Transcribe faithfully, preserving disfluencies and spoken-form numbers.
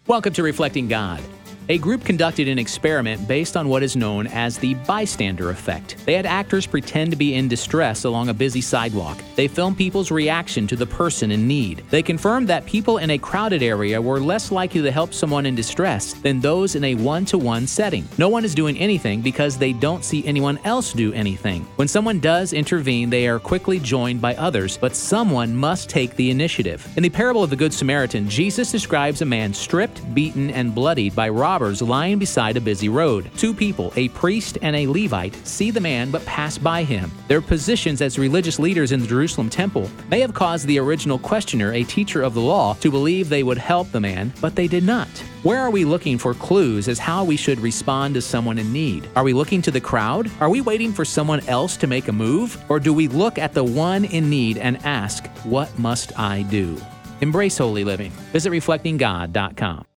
Welcome to Reflecting God. A group conducted an experiment based on what is known as the bystander effect. They had actors pretend to be in distress along a busy sidewalk. They filmed people's reaction to the person in need. They confirmed that people in a crowded area were less likely to help someone in distress than those in a one-to-one setting. No one is doing anything because they don't see anyone else do anything. When someone does intervene, they are quickly joined by others, but someone must take the initiative. In the parable of the Good Samaritan, Jesus describes a man stripped, beaten, and bloodied by robbers lying beside a busy road. Two people, a priest and a Levite, see the man but pass by him. Their positions as religious leaders in the Jerusalem temple may have caused the original questioner, a teacher of the law, to believe they would help the man, but they did not. Where are we looking for clues as how we should respond to someone in need? Are we looking to the crowd? Are we waiting for someone else to make a move? Or do we look at the one in need and ask, what must I do? Embrace holy living. Visit reflecting god dot com.